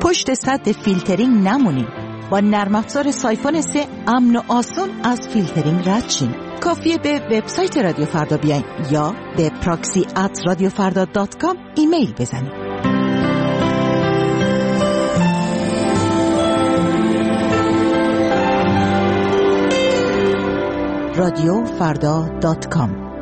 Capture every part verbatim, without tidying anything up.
پشت سد فیلترینگ نمونین. با نرم افزار سایفون سه امن و آسان از فیلترینگ رد شین. کافیه به وبسایت رادیو فردا بیاین یا به پراکسی ات رادیو فردا دات کام ایمیل بزنید. رادیو فردا دات کام.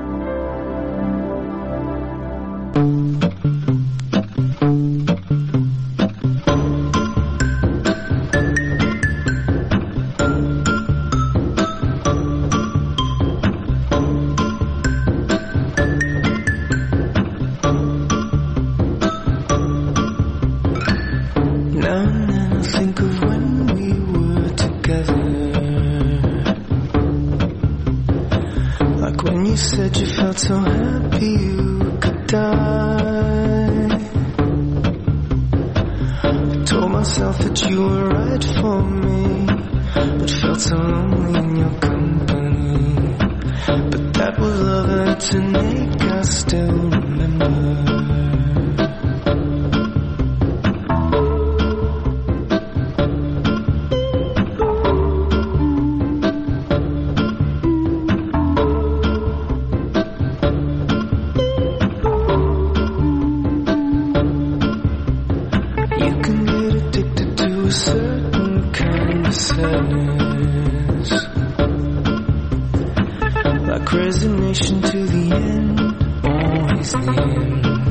So happy you could die. I told myself that you were right for me, but felt so lonely in your company. But that was love and it's an ache I still remember. Like resignation to the end, always the end.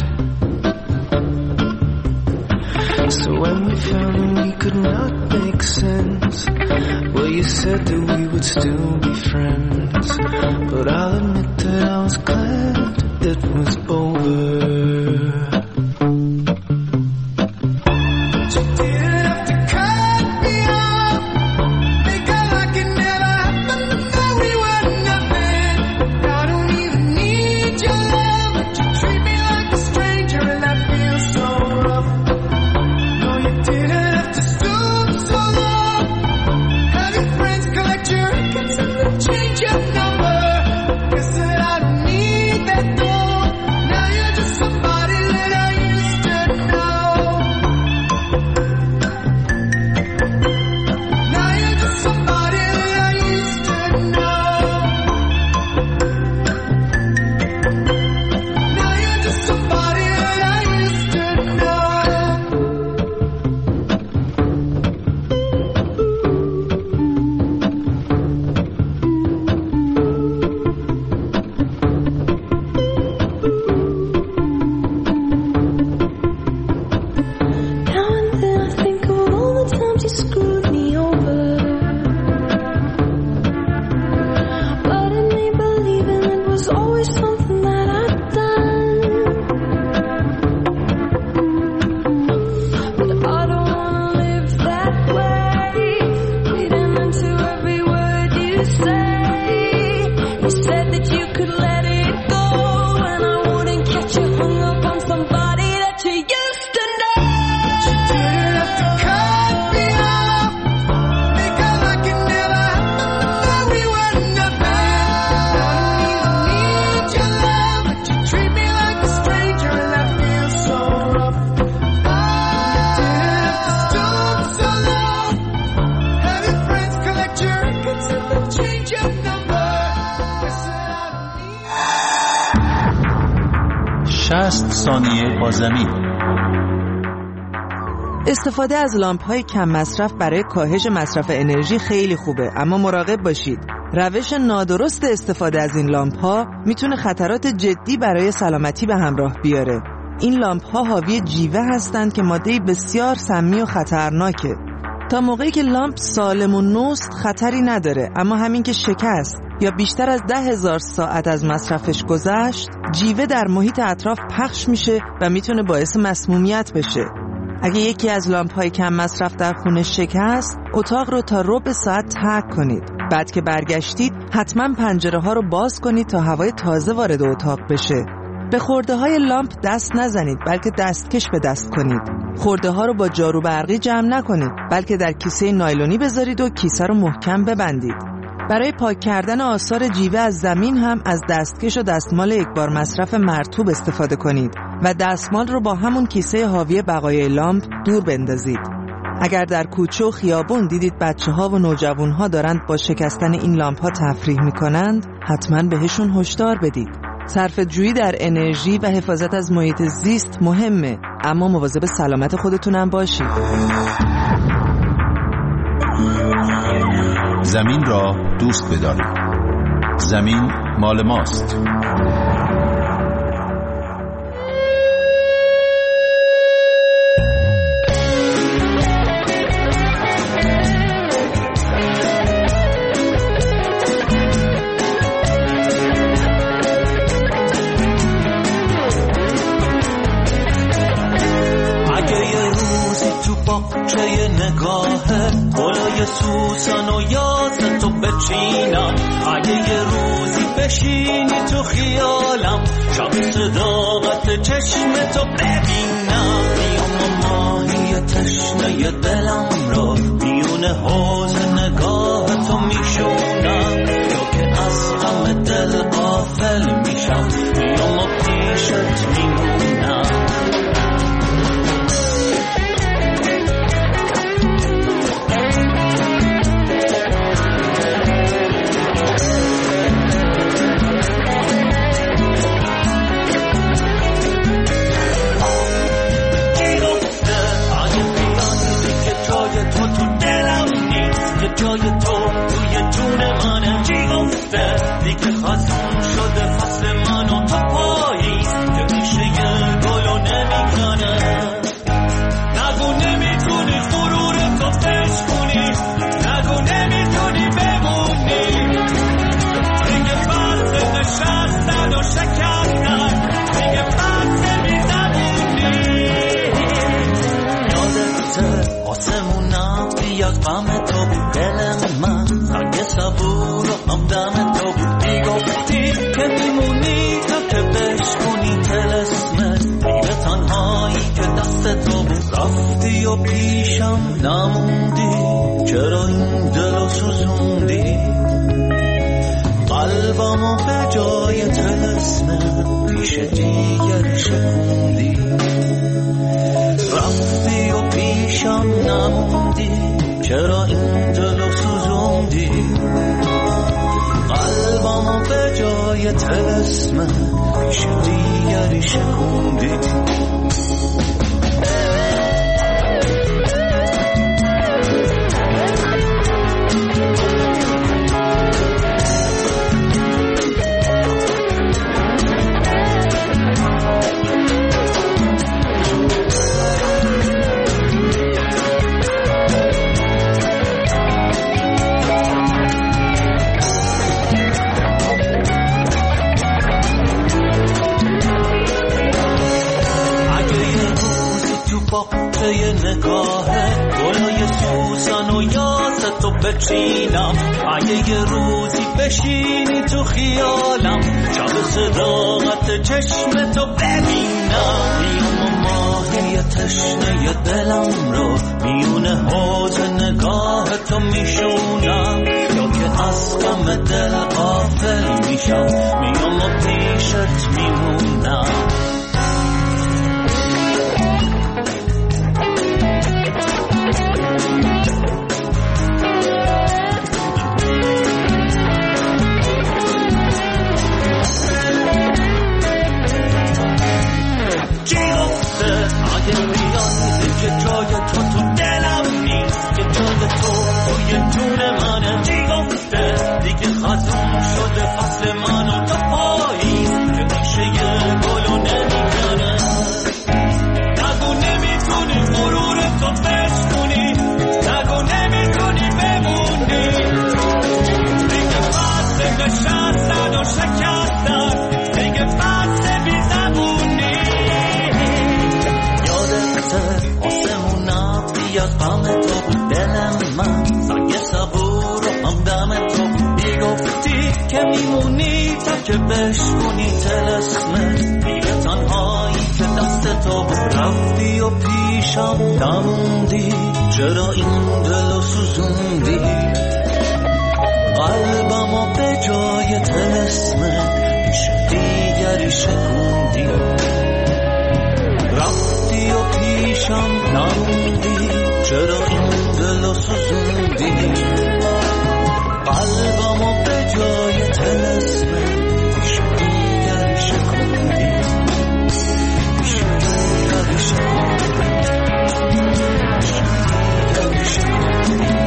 So when we found that we could not make sense, well, you said that we would still be friends. But I'll admit that I was glad it was over. شصت ثانیه با زمین. استفاده از لامپ‌های کم مصرف برای کاهش مصرف انرژی خیلی خوبه، اما مراقب باشید. روش نادرست استفاده از این لامپ‌ها میتونه خطرات جدی برای سلامتی به همراه بیاره. این لامپ‌ها حاوی جیوه هستند که ماده بسیار سمی و خطرناکه. تا موقعی که لامپ سالم و نوست خطری نداره، اما همین که شکست یا بیشتر از ده هزار ساعت از مصرفش گذشت، جیوه در محیط اطراف پخش میشه و میتونه باعث مسمومیت بشه. اگه یکی از لامپ‌های کم مصرف در خونه شکست، اتاق رو تا ربع ساعت ترک کنید. بعد که برگشتید، حتما پنجره‌ها رو باز کنید تا هوای تازه وارد اتاق بشه. به خرده‌های لامپ دست نزنید، بلکه دستکش به دست کنید. خرده‌ها رو با جارو برقی جمع نکنید، بلکه در کیسه نایلونی بذارید و کیسه رو محکم ببندید. برای پاک کردن آثار جیوه از زمین هم از دستکش و دستمال یکبار مصرف مرطوب استفاده کنید و دستمال رو با همون کیسه حاوی بقایای لامپ دور بندازید. اگر در کوچه و خیابون دیدید بچه ها و نوجوان ها دارند با شکستن این لامپ ها تفریح می کنند، حتما بهشون هشدار بدید. صرفه جویی در انرژی و حفاظت از محیط زیست مهمه، اما مواظب سلامت خودتونم باشید. زمین را دوست بدارید. زمین مال ماست. باغچه نگاهه گلای سوسن و یاد تو بچینم، اگه یه روزی بشینی تو خیالم، شب صداقت چشم تو ببینم، میام و ماهی تشنه دلم رو میونه حوض نگاه تو میشونم، یا که از غم دل غافل میشم، میام و پیشت میمونم. جای تو توی جون منه، چی گفته دیگه خزون شده فصل من و تو پاییز که میشه یه گلو نمیکنه، نگو نمیتونی غرور تو بشکنی، نگو نمیتونی بمونی، دیگه بس نشستن و شکستن، دیگه بس میزبونی، یادته آسمونم بیاد غم تو بود، دل من سنگ صبور و همدم تو بود، میگفتی که میمونی تا که بشکنی طلسمت، دیگه تنهایی که دست تو بود، رفتی و پیشم نموندی، چرا این دلو سوزوندی، قلبمو به جای طلسمت پیش دیگری شکوندی، رفتی و پیشم نموندی، چرا این دلو سوزوندی، قلبمو به جای طلسمت پیش دیگری شکوندی. باغچه نگاهه گلای سوسن و یاد تو بچینم، اگه یه روزی بشینی تو خیالم، شب صداقت چشم تو ببینم، میام و ماهی تشنه دلم رو میونه حوض نگاه تو میشونم، یا که از غم دل غافل میشم، میام و پیشت میمونم. که میمونی تا که بشکنی طلسمت، دیگه تنهایی که دست تو رفتی و پیشم نموندی، چرا این دلو سوزوندی، قلبمو به جای طلسمت پیش دیگری شکوندی، رفتی و پیشم نموندی، چرا این دل سوزوندی قلبمو به جای طلسم شکوندر شکوندی شکوندر شکوندی شکوندر شکوندی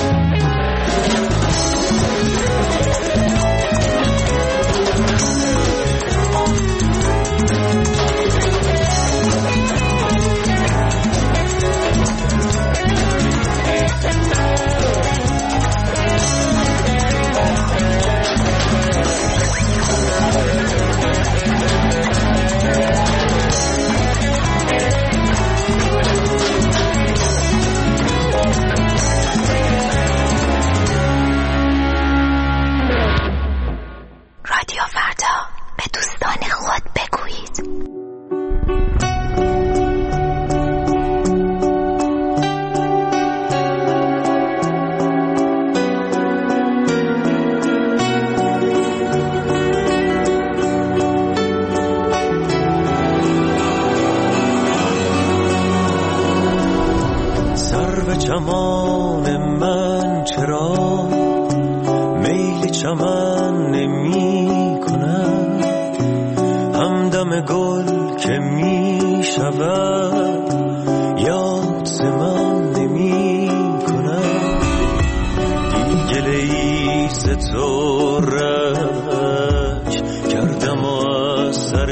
چمان من چرا میل چمن نمی کند همدم گل که می شود یاد ز من نمی کند دیگه ای ز تو رنج کردم و از سر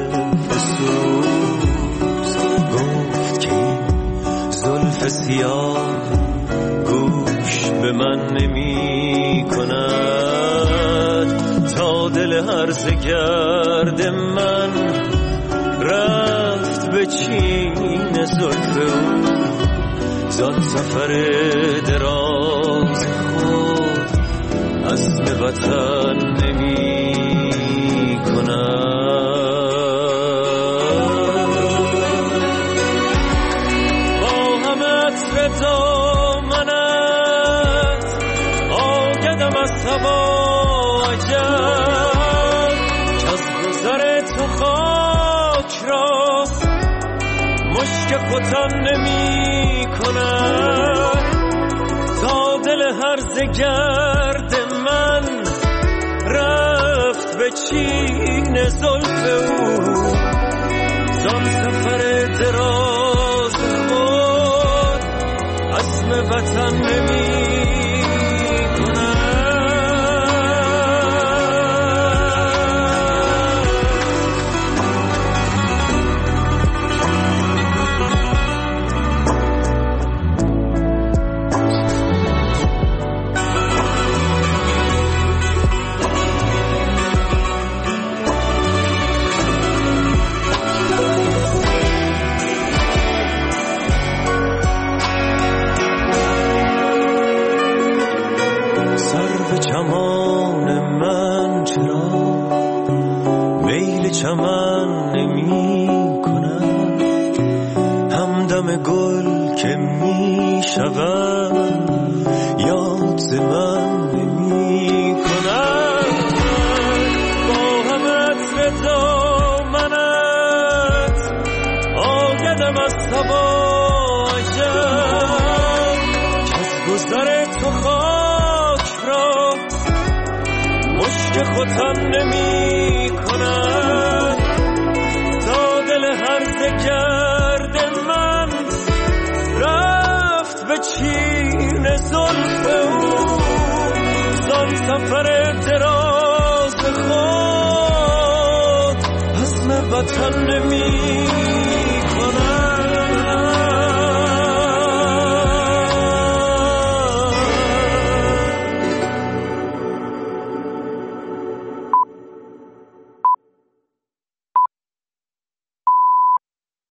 فسوس گفت که این زلف سیاه گوش به من نمی کند تا دل هرزه گرد من رفت به چین زلف او زان سفر دراز خود عزم وطن نمی کند با همه عطر دامنت آگدم از هوا عجب کز گذر تو خاک را مشک ختن نمی کند تا دل هرزه گرد من رفت به چین زلف او زان سفر دراز خود عزم وطن نمی چمان من چرا میل چمن نمی کند همدم گل که می شود یاد ز من نمی کند با همه عطر دامنت آگدم از هوا عجب کز گذر تو خاک را مشک ختن نمی کند تا دل هرزه گرد من رفت به چین زلف او زان سفر دراز خود عزم وطن نمی